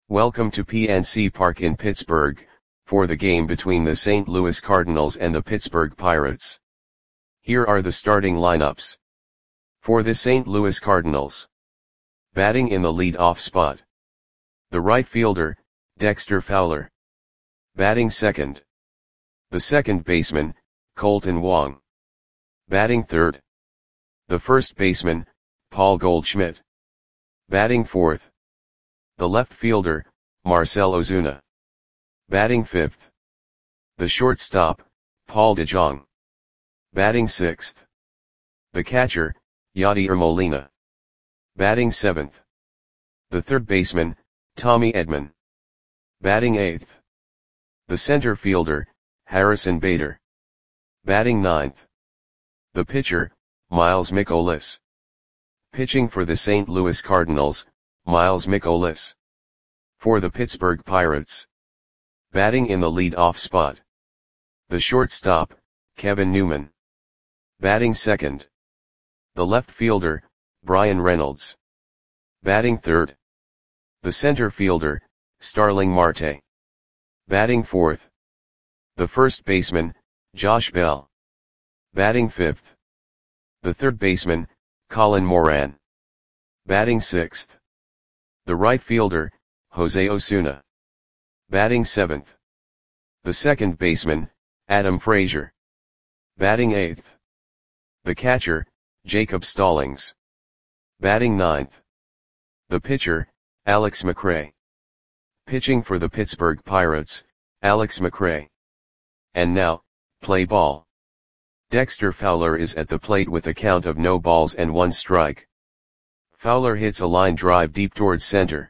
Welcome to PNC Park in Pittsburgh, for the game between the St. Louis Cardinals and the Pittsburgh Pirates. Here are the starting lineups. For the St. Louis Cardinals. Batting in the lead-off spot. The right fielder, Dexter Fowler. Batting second. The second baseman, Kolten Wong. Batting third. The first baseman, Paul Goldschmidt. Batting fourth. The left fielder, Marcell Ozuna. Batting fifth. The shortstop, Paul DeJong. Batting sixth. The catcher, Yadier Molina. Batting seventh. The third baseman, Tommy Edman. Batting eighth. The center fielder, Harrison Bader. Batting ninth. The pitcher, Miles Mikolas. Pitching for the St. Louis Cardinals, Miles Mikolas. For the Pittsburgh Pirates. Batting in the lead-off spot. The shortstop, Kevin Newman. Batting second. The left fielder, Bryan Reynolds. Batting third. The center fielder, Starling Marte. Batting fourth. The first baseman, Josh Bell. Batting fifth. The third baseman, Colin Moran. Batting sixth. The right fielder, Jose Osuna. Batting seventh. The second baseman, Adam Frazier. Batting eighth. The catcher, Jacob Stallings. Batting ninth. The pitcher, Alex McRae. Pitching for the Pittsburgh Pirates, Alex McRae. And now, play ball. Dexter Fowler is at the plate with a count of no balls and 1 strike. Fowler hits a line drive deep towards center.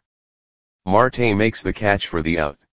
Marte makes the catch for the out.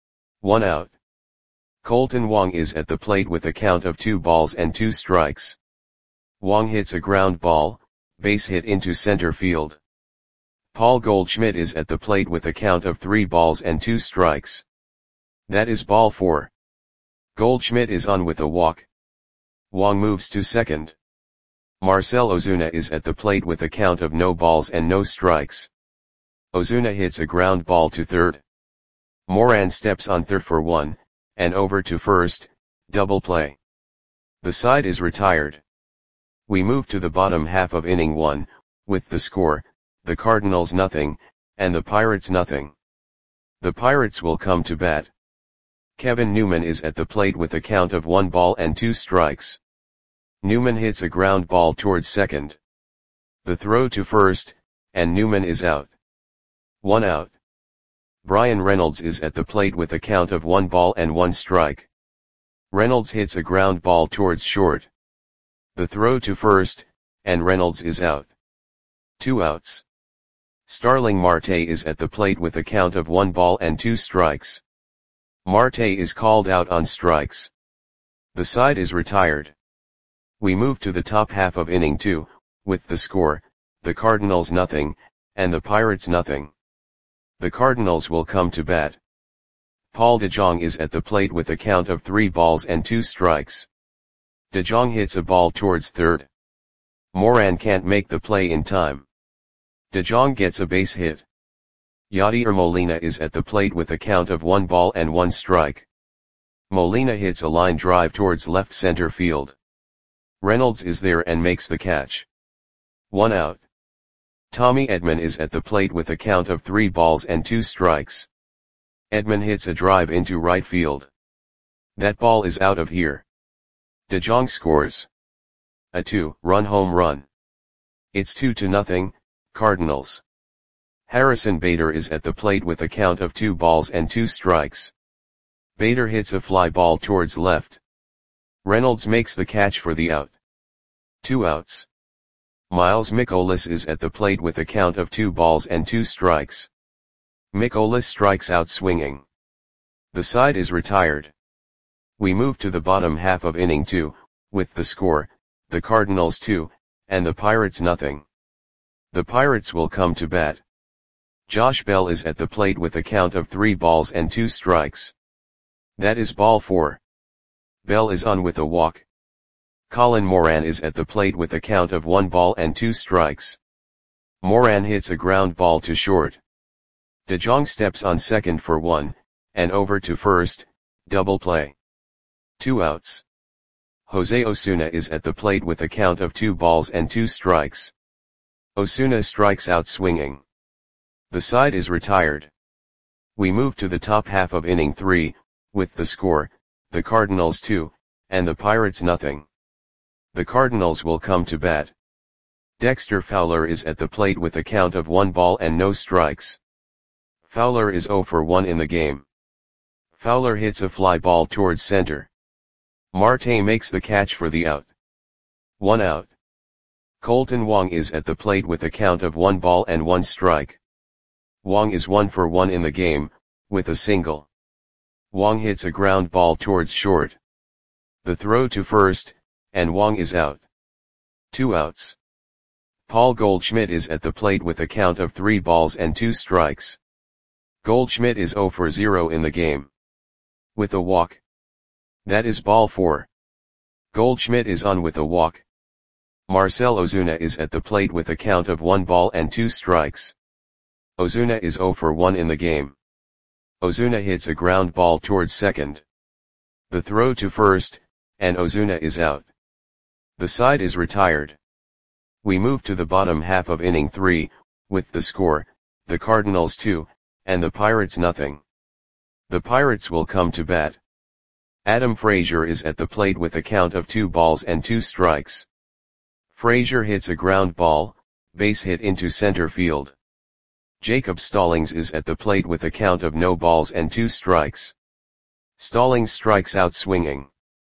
1 out. Kolten Wong is at the plate with a count of 2 balls and 2 strikes. Wong hits a ground ball, base hit into center field. Paul Goldschmidt is at the plate with a count of 3 balls and 2 strikes. That is ball 4. Goldschmidt is on with a walk. Wong moves to second. Marcell Ozuna is at the plate with a count of no balls and no strikes. Ozuna hits a ground ball to third. Moran steps on third for 1, and over to first, double play. The side is retired. We move to the bottom half of inning 1, with the score, the Cardinals nothing, and the Pirates nothing. The Pirates will come to bat. Kevin Newman is at the plate with a count of 1 ball and 2 strikes. Newman hits a ground ball towards second. The throw to first, and Newman is out. 1 out. Bryan Reynolds is at the plate with a count of 1 ball and 1 strike. Reynolds hits a ground ball towards short. The throw to first, and Reynolds is out. 2 outs. Starling Marte is at the plate with a count of 1 ball and 2 strikes. Marte is called out on strikes. The side is retired. We move to the top half of inning 2, with the score, the Cardinals nothing, and the Pirates nothing. The Cardinals will come to bat. Paul DeJong is at the plate with a count of 3 balls and 2 strikes. DeJong hits a ball towards third. Moran can't make the play in time. DeJong gets a base hit. Yadier Molina is at the plate with a count of 1 ball and 1 strike. Molina hits a line drive towards left center field. Reynolds is there and makes the catch. 1 out. Tommy Edman is at the plate with a count of 3 balls and 2 strikes. Edman hits a drive into right field. That ball is out of here. DeJong scores a 2-run home run. It's 2-0, Cardinals. Harrison Bader is at the plate with a count of 2 balls and 2 strikes. Bader hits a fly ball towards left. Reynolds makes the catch for the out. 2 outs. Miles Mikolas is at the plate with a count of 2 balls and 2 strikes. Mikolas strikes out swinging. The side is retired. We move to the bottom half of inning 2, with the score, the Cardinals 2, and the Pirates nothing. The Pirates will come to bat. Josh Bell is at the plate with a count of 3 balls and 2 strikes. That is ball 4. Bell is on with a walk. Colin Moran is at the plate with a count of 1 ball and 2 strikes. Moran hits a ground ball to short. De Jong steps on second for 1, and over to first, double play. 2 outs. Jose Osuna is at the plate with a count of 2 balls and 2 strikes. Osuna strikes out swinging. The side is retired. We move to the top half of inning 3, with the score, the Cardinals 2, and the Pirates nothing. The Cardinals will come to bat. Dexter Fowler is at the plate with a count of 1 ball and no strikes. Fowler is 0 for 1 in the game. Fowler hits a fly ball towards center. Marte makes the catch for the out. 1 out. Colton Wong is at the plate with a count of 1 ball and 1 strike. Wong is 1 for 1 in the game, with a single. Wong hits a ground ball towards short. The throw to first, and Wong is out. 2 outs. Paul Goldschmidt is at the plate with a count of 3 balls and 2 strikes. Goldschmidt is 0 for 0 in the game. With a walk. That is ball 4. Goldschmidt is on with a walk. Marcell Ozuna is at the plate with a count of 1 ball and 2 strikes. Ozuna is 0 for 1 in the game. Ozuna hits a ground ball towards second. The throw to first, and Ozuna is out. The side is retired. We move to the bottom half of inning 3, with the score, the Cardinals 2, and the Pirates nothing. The Pirates will come to bat. Adam Frazier is at the plate with a count of 2 balls and 2 strikes. Frazier hits a ground ball, base hit into center field. Jacob Stallings is at the plate with a count of no balls and 2 strikes. Stallings strikes out swinging.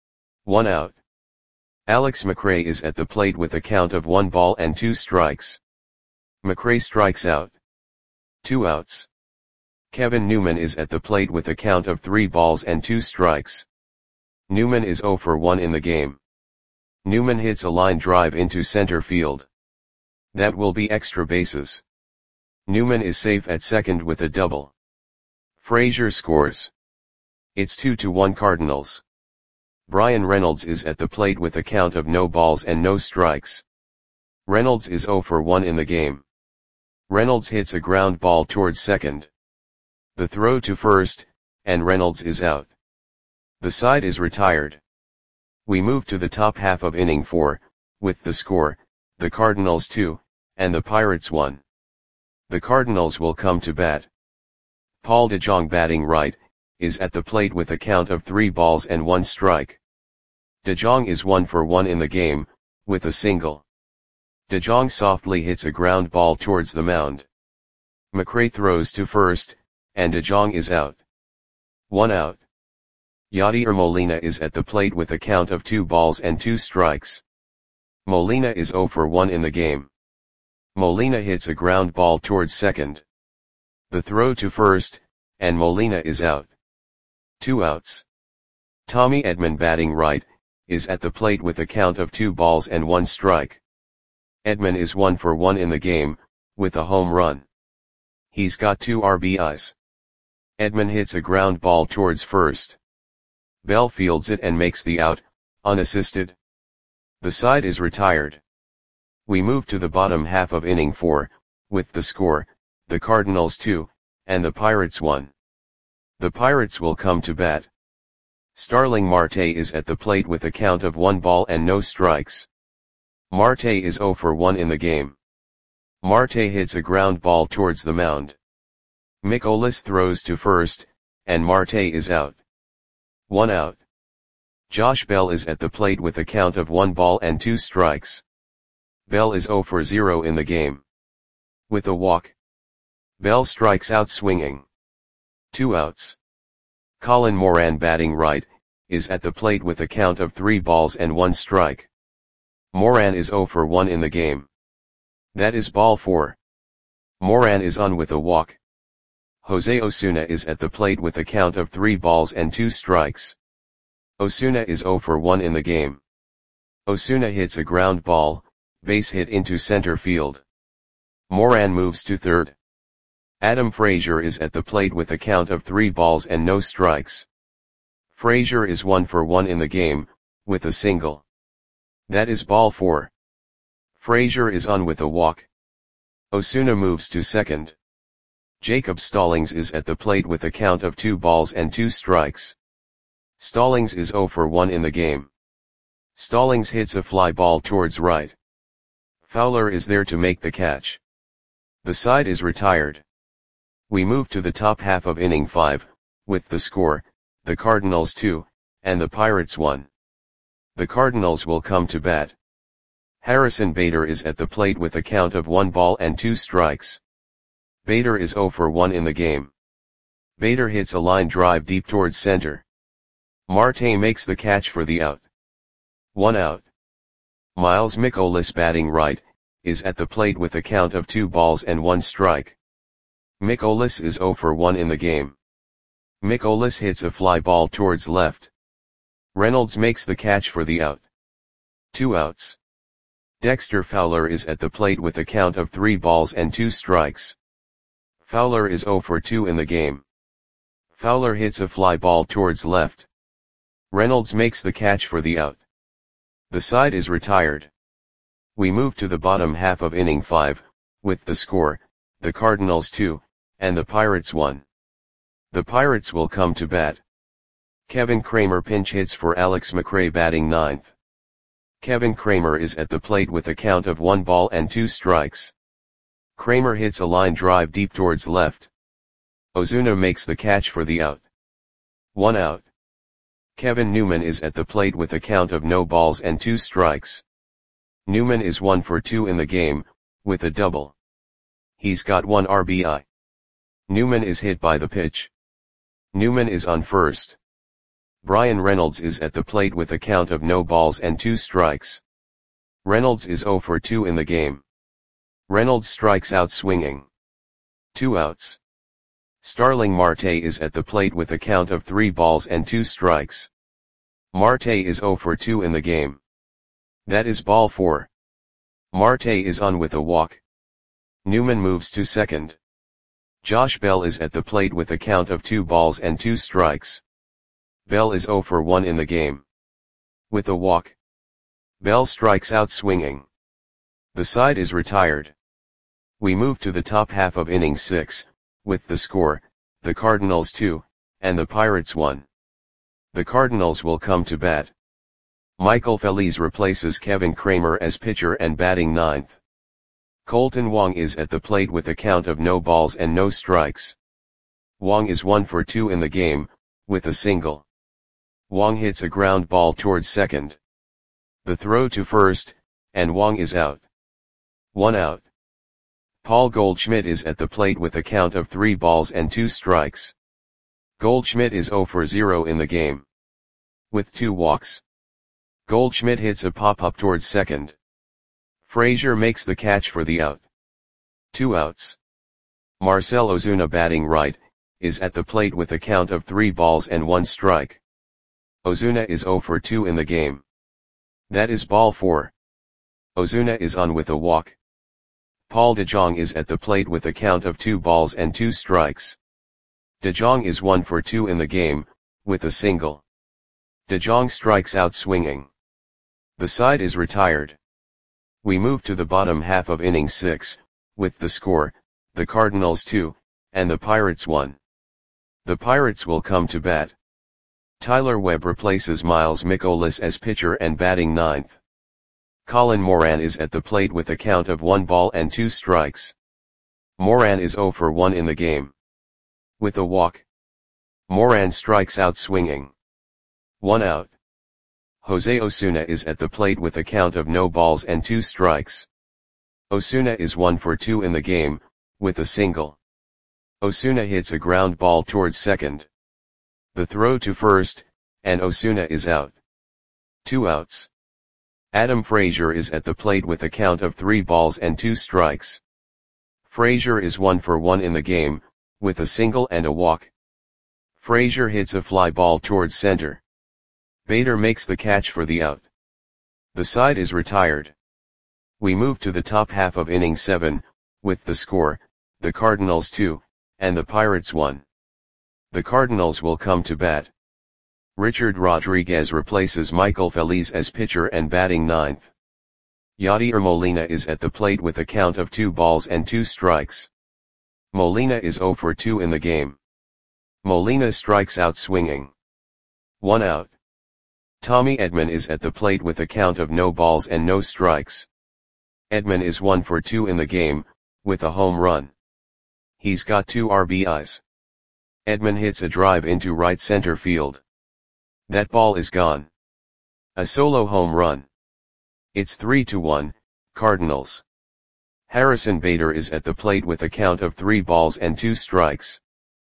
1 out. Alex McRae is at the plate with a count of 1 ball and 2 strikes. McRae strikes out. 2 outs. Kevin Newman is at the plate with a count of 3 balls and 2 strikes. Newman is 0 for 1 in the game. Newman hits a line drive into center field. That will be extra bases. Newman is safe at second with a double. Frazier scores. It's 2-1 Cardinals. Brian Reynolds is at the plate with a count of no balls and no strikes. Reynolds is 0 for 1 in the game. Reynolds hits a ground ball towards second. The throw to first, and Reynolds is out. The side is retired. We move to the top half of inning 4, with the score, the Cardinals 2, and the Pirates 1. The Cardinals will come to bat. Paul DeJong batting right, is at the plate with a count of 3 balls and 1 strike. DeJong is 1 for 1 in the game, with a single. DeJong softly hits a ground ball towards the mound. McRae throws to first, and DeJong is out. 1 out. Yadier Molina is at the plate with a count of 2 balls and 2 strikes. Molina is 0 for 1 in the game. Molina hits a ground ball towards second. The throw to first, and Molina is out. 2 outs. Tommy Edman batting right, is at the plate with a count of 2 balls and 1 strike. Edman is 1 for 1 in the game, with a home run. He's got 2 RBIs. Edman hits a ground ball towards first. Bell fields it and makes the out, unassisted. The side is retired. We move to the bottom half of inning 4, with the score, the Cardinals 2, and the Pirates 1. The Pirates will come to bat. Starling Marte is at the plate with a count of 1 ball and no strikes. Marte is 0 for 1 in the game. Marte hits a ground ball towards the mound. Mikolas throws to first, and Marte is out. 1 out. Josh Bell is at the plate with a count of 1 ball and 2 strikes. Bell is 0 for 0 in the game. With a walk. Bell strikes out swinging. 2 outs. Colin Moran batting right, is at the plate with a count of 3 balls and 1 strike. Moran is 0 for 1 in the game. That is ball 4. Moran is on with a walk. Jose Osuna is at the plate with a count of 3 balls and 2 strikes. Osuna is 0 for 1 in the game. Osuna hits a ground ball, base hit into center field. Moran moves to third. Adam Frazier is at the plate with a count of 3 balls and no strikes. Frazier is 1 for 1 in the game, with a single. That is ball 4. Frazier is on with a walk. Osuna moves to second. Jacob Stallings is at the plate with a count of 2 balls and 2 strikes. Stallings is 0 for 1 in the game. Stallings hits a fly ball towards right. Fowler is there to make the catch. The side is retired. We move to the top half of inning 5, with the score, the Cardinals 2, and the Pirates 1. The Cardinals will come to bat. Harrison Bader is at the plate with a count of 1 ball and 2 strikes. Bader is 0 for 1 in the game. Bader hits a line drive deep towards center. Marte makes the catch for the out. 1 out. Miles Mikolas, batting right, is at the plate with a count of 2 balls and 1 strike. Mikolas is 0 for 1 in the game. Mikolas hits a fly ball towards left. Reynolds makes the catch for the out. 2 outs. Dexter Fowler is at the plate with a count of 3 balls and 2 strikes. Fowler is 0 for 2 in the game. Fowler hits a fly ball towards left. Reynolds makes the catch for the out. The side is retired. We move to the bottom half of inning 5, with the score, the Cardinals 2, and the Pirates 1. The Pirates will come to bat. Kevin Kramer pinch hits for Alex McRae, batting ninth. Kevin Kramer is at the plate with a count of 1 ball and 2 strikes. Kramer hits a line drive deep towards left. Ozuna makes the catch for the out. 1 out. Kevin Newman is at the plate with a count of no balls and 2 strikes. Newman is 1 for 2 in the game, with a double. He's got 1 RBI. Newman is hit by the pitch. Newman is on first. Brian Reynolds is at the plate with a count of no balls and 2 strikes. Reynolds is 0 for 2 in the game. Reynolds strikes out swinging. 2 outs. Starling Marte is at the plate with a count of 3 balls and 2 strikes. Marte is 0 for 2 in the game. That is ball 4. Marte is on with a walk. Newman moves to second. Josh Bell is at the plate with a count of 2 balls and 2 strikes. Bell is 0 for 1 in the game. With a walk. Bell strikes out swinging. The side is retired. We move to the top half of inning 6, with the score, the Cardinals 2, and the Pirates 1. The Cardinals will come to bat. Michael Feliz replaces Kevin Kramer as pitcher and batting ninth. Colton Wong is at the plate with a count of no balls and no strikes. Wong is 1 for 2 in the game, with a single. Wong hits a ground ball towards second. The throw to first, and Wong is out. 1 out. Paul Goldschmidt is at the plate with a count of 3 balls and 2 strikes. Goldschmidt is 0 for 0 in the game. With 2 walks. Goldschmidt hits a pop-up towards second. Frazier makes the catch for the out. 2 outs. Marcell Ozuna, batting right, is at the plate with a count of 3 balls and 1 strike. Ozuna is 0 for 2 in the game. That is ball 4. Ozuna is on with a walk. Paul DeJong is at the plate with a count of 2 balls and 2 strikes. DeJong is 1 for 2 in the game, with a single. DeJong strikes out swinging. The side is retired. We move to the bottom half of inning 6, with the score, the Cardinals 2, and the Pirates 1. The Pirates will come to bat. Tyler Webb replaces Miles Mikolas as pitcher and batting ninth. Colin Moran is at the plate with a count of 1 ball and 2 strikes. Moran is 0 for 1 in the game. With a walk. Moran strikes out swinging. 1 out. Jose Osuna is at the plate with a count of no balls and 2 strikes. Osuna is 1 for 2 in the game, with a single. Osuna hits a ground ball towards second. The throw to first, and Osuna is out. 2 outs. Adam Frazier is at the plate with a count of 3 balls and 2 strikes. Frazier is 1 for 1 in the game, with a single and a walk. Frazier hits a fly ball towards center. Bader makes the catch for the out. The side is retired. We move to the top half of inning 7, with the score, the Cardinals 2, and the Pirates 1. The Cardinals will come to bat. Richard Rodriguez replaces Michael Feliz as pitcher and batting ninth. Yadier Molina is at the plate with a count of 2 balls and 2 strikes. Molina is 0 for 2 in the game. Molina strikes out swinging. 1 out. Tommy Edman is at the plate with a count of no balls and no strikes. Edman is 1 for 2 in the game, with a home run. He's got 2 RBIs. Edman hits a drive into right center field. That ball is gone. A solo home run. It's 3-1, Cardinals. Harrison Bader is at the plate with a count of 3 balls and 2 strikes.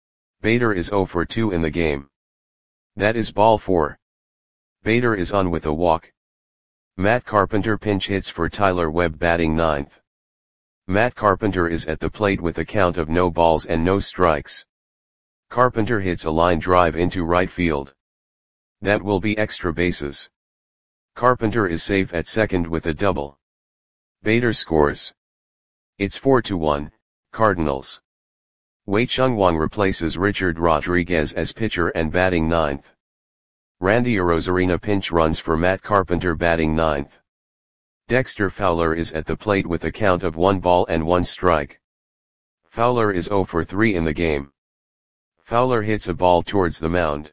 Bader is 0 for 2 in the game. That is ball 4. Bader is on with a walk. Matt Carpenter pinch hits for Tyler Webb batting 9th. Matt Carpenter is at the plate with a count of no balls and no strikes. Carpenter hits a line drive into right field. That will be extra bases. Carpenter is safe at second with a double. Bader scores. It's 4-1, Cardinals. Wei-Chung Wang replaces Richard Rodriguez as pitcher and batting 9th. Randy Arozarena pinch runs for Matt Carpenter batting 9th. Dexter Fowler is at the plate with a count of 1 ball and 1 strike. Fowler is 0 for 3 in the game. Fowler hits a ball towards the mound.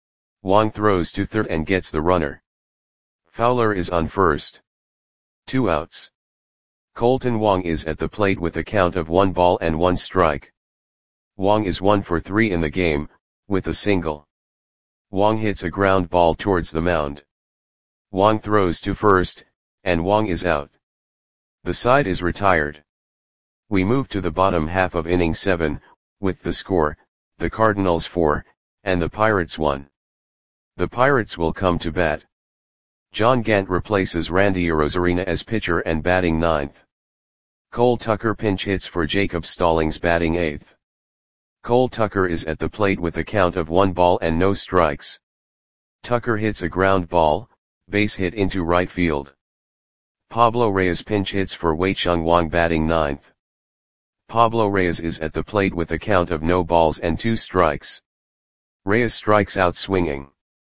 Wang throws to third and gets the runner. Fowler is on first. 2 outs. Colton Wong is at the plate with a count of 1 ball and 1 strike. Wong is 1 for 3 in the game, with a single. Wong hits a ground ball towards the mound. Wong throws to first, and Wong is out. The side is retired. We move to the bottom half of inning 7, with the score, the Cardinals 4, and the Pirates 1. The Pirates will come to bat. John Gant replaces Randy Arozarena as pitcher and batting 9th. Cole Tucker pinch hits for Jacob Stallings batting 8th. Cole Tucker is at the plate with a count of 1 ball and no strikes. Tucker hits a ground ball, base hit into right field. Pablo Reyes pinch hits for Wei-Chung Wang batting 9th. Pablo Reyes is at the plate with a count of no balls and 2 strikes. Reyes strikes out swinging.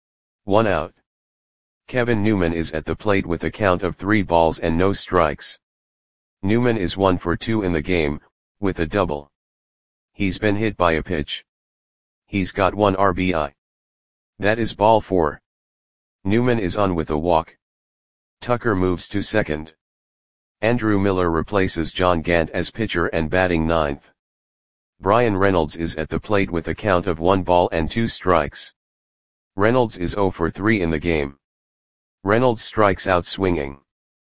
1 out. Kevin Newman is at the plate with a count of 3 balls and no strikes. Newman is 1 for 2 in the game, with a double. He's been hit by a pitch. He's got 1 RBI. That is ball 4. Newman is on with a walk. Tucker moves to second. Andrew Miller replaces John Gant as pitcher and batting 9th. Brian Reynolds is at the plate with a count of 1 ball and 2 strikes. Reynolds is 0 for 3 in the game. Reynolds strikes out swinging.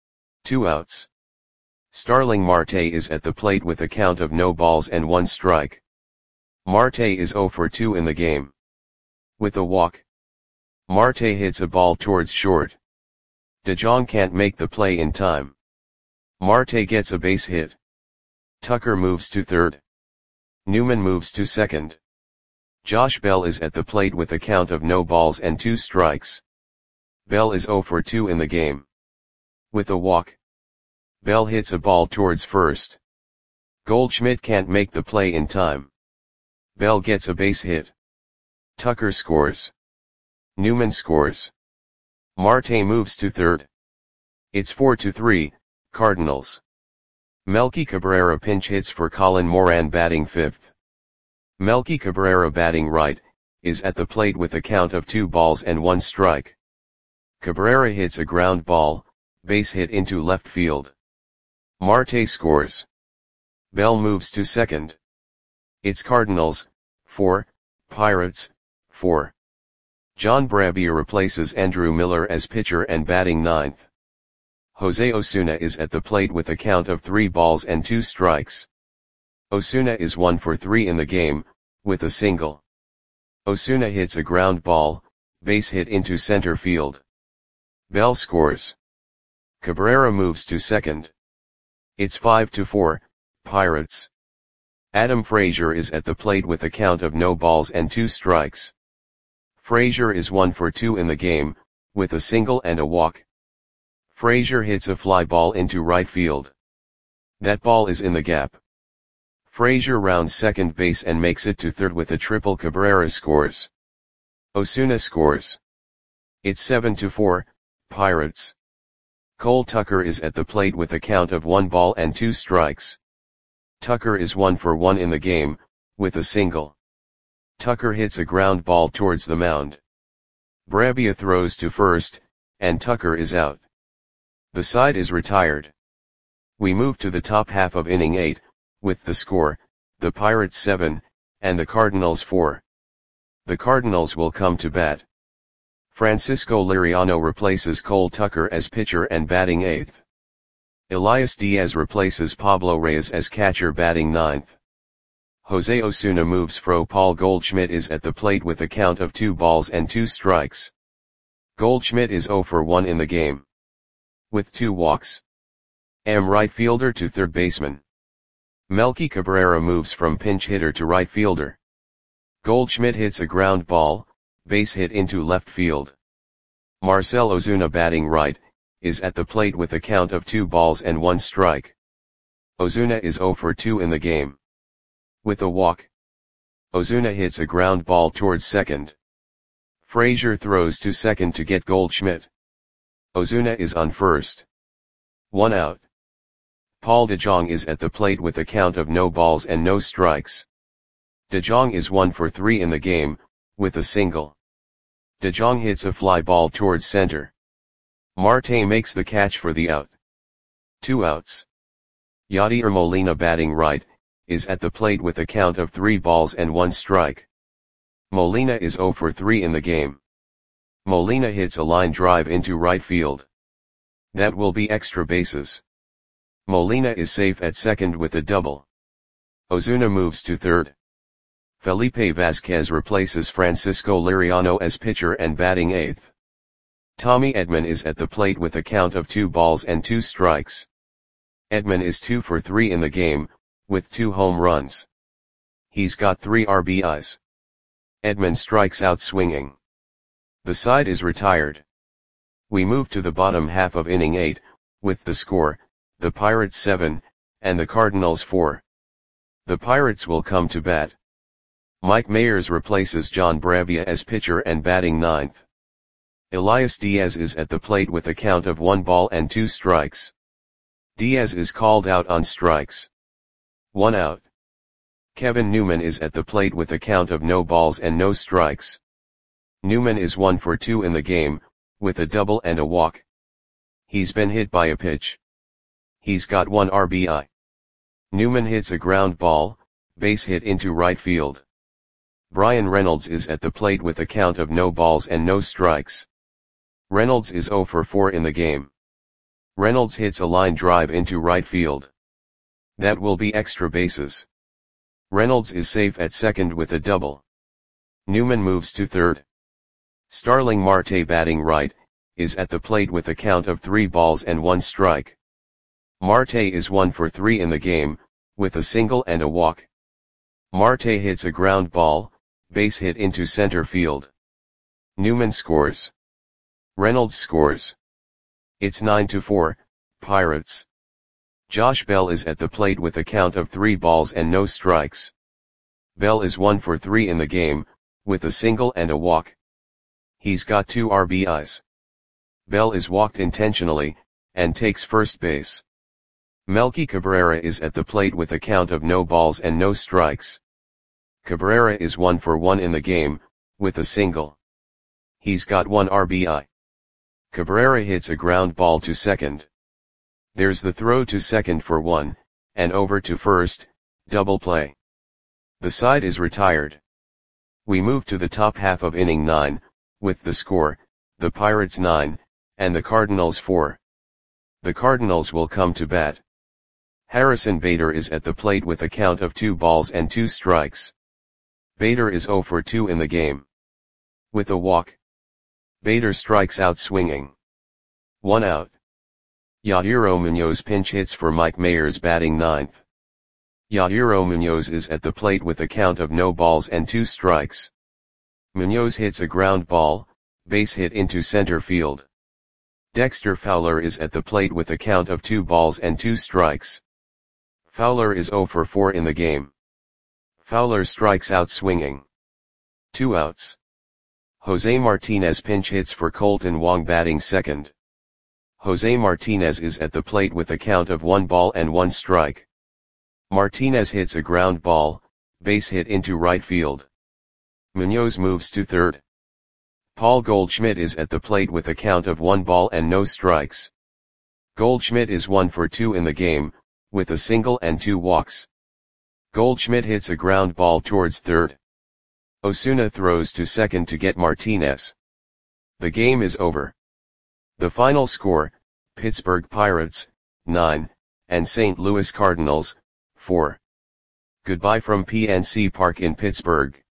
2 outs. Starling Marte is at the plate with a count of no balls and 1 strike. Marte is 0 for 2 in the game. With a walk. Marte hits a ball towards short. DeJong can't make the play in time. Marte gets a base hit. Tucker moves to third. Newman moves to second. Josh Bell is at the plate with a count of no balls and 2 strikes. Bell is 0 for 2 in the game. With a walk. Bell hits a ball towards first. Goldschmidt can't make the play in time. Bell gets a base hit. Tucker scores. Newman scores. Marte moves to third. It's 4-3, Cardinals. Melky Cabrera pinch hits for Colin Moran batting 5th. Melky Cabrera batting right, is at the plate with a count of 2 balls and 1 strike. Cabrera hits a ground ball, base hit into left field. Marte scores. Bell moves to second. It's Cardinals, 4, Pirates, 4. John Brabier replaces Andrew Miller as pitcher and batting 9th. Jose Osuna is at the plate with a count of 3 balls and 2 strikes. Osuna is 1 for 3 in the game, with a single. Osuna hits a ground ball, base hit into center field. Bell scores. Cabrera moves to second. It's 5-4, Pirates. Adam Frazier is at the plate with a count of no balls and 2 strikes. Frazier is 1 for 2 in the game, with a single and a walk. Frazier hits a fly ball into right field. That ball is in the gap. Frazier rounds second base and makes it to third with a triple. Cabrera scores. Osuna scores. It's 7-4, Pirates. Cole Tucker is at the plate with a count of 1 ball and 2 strikes. Tucker is 1 for 1 in the game, with a single. Tucker hits a ground ball towards the mound. Brabia throws to first, and Tucker is out. The side is retired. We move to the top half of inning 8, with the score, the Pirates 7, and the Cardinals 4. The Cardinals will come to bat. Francisco Liriano replaces Cole Tucker as pitcher and batting 8th. Elias Diaz replaces Pablo Reyes as catcher batting 9th. Jose Osuna moves fro. Paul Goldschmidt is at the plate with a count of 2 balls and 2 strikes. Goldschmidt is 0 for 1 in the game, with 2 walks. Right fielder to third baseman. Melky Cabrera moves from pinch hitter to right fielder. Goldschmidt hits a ground ball, base hit into left field. Marcell Ozuna batting right, is at the plate with a count of 2 balls and 1 strike. Ozuna is 0 for 2 in the game, with a walk. Ozuna hits a ground ball towards second. Frazier throws to second to get Goldschmidt. Ozuna is on first. 1 out. Paul DeJong is at the plate with a count of no balls and no strikes. DeJong is 1 for 3 in the game, with a single. DeJong hits a fly ball towards center. Marte makes the catch for the out. 2 outs. Yadier Molina batting right, is at the plate with a count of 3 balls and 1 strike. Molina is 0 for 3 in the game. Molina hits a line drive into right field. That will be extra bases. Molina is safe at second with a double. Ozuna moves to third. Felipe Vasquez replaces Francisco Liriano as pitcher and batting 8th. Tommy Edman is at the plate with a count of 2 balls and 2 strikes. Edman is 2 for 3 in the game, with 2 home runs. He's got 3 RBIs. Edman strikes out swinging. The side is retired. We move to the bottom half of inning 8, with the score, the Pirates 7, and the Cardinals 4. The Pirates will come to bat. Mike Mayers replaces John Brabia as pitcher and batting 9th. Elias Diaz is at the plate with a count of 1 ball and 2 strikes. Diaz is called out on strikes. 1 out. Kevin Newman is at the plate with a count of no balls and no strikes. Newman is 1 for 2 in the game, with a double and a walk. He's been hit by a pitch. He's got 1 RBI. Newman hits a ground ball, base hit into right field. Brian Reynolds is at the plate with a count of no balls and no strikes. Reynolds is 0 for 4 in the game. Reynolds hits a line drive into right field. That will be extra bases. Reynolds is safe at second with a double. Newman moves to third. Starling Marte batting right, is at the plate with a count of 3 balls and 1 strike. Marte is 1 for 3 in the game, with a single and a walk. Marte hits a ground ball, base hit into center field. Newman scores. Reynolds scores. It's 9-4, Pirates. Josh Bell is at the plate with a count of 3 balls and no strikes. Bell is 1 for 3 in the game, with a single and a walk. He's got 2 RBIs. Bell is walked intentionally, and takes first base. Melky Cabrera is at the plate with a count of no balls and no strikes. Cabrera is 1 for 1 in the game, with a single. He's got 1 RBI. Cabrera hits a ground ball to second. There's the throw to second for 1, and over to first, double play. The side is retired. We move to the top half of inning 9, with the score, the Pirates 9, and the Cardinals 4. The Cardinals will come to bat. Harrison Bader is at the plate with a count of 2 balls and 2 strikes. Bader is 0 for 2 in the game, with a walk. Bader strikes out swinging. 1 out. Yadier Munoz pinch hits for Mike Mayers batting 9th. Yadier Munoz is at the plate with a count of no balls and 2 strikes. Munoz hits a ground ball, base hit into center field. Dexter Fowler is at the plate with a count of 2 balls and 2 strikes. Fowler is 0 for 4 in the game. Fowler strikes out swinging. 2 outs. Jose Martinez pinch hits for Colton Wong batting second. Jose Martinez is at the plate with a count of 1 ball and 1 strike. Martinez hits a ground ball, base hit into right field. Munoz moves to third. Paul Goldschmidt is at the plate with a count of 1 ball and no strikes. Goldschmidt is 1 for 2 in the game, with a single and 2 walks. Goldschmidt hits a ground ball towards third. Osuna throws to second to get Martinez. The game is over. The final score, Pittsburgh Pirates, 9, and St. Louis Cardinals, 4. Goodbye from PNC Park in Pittsburgh.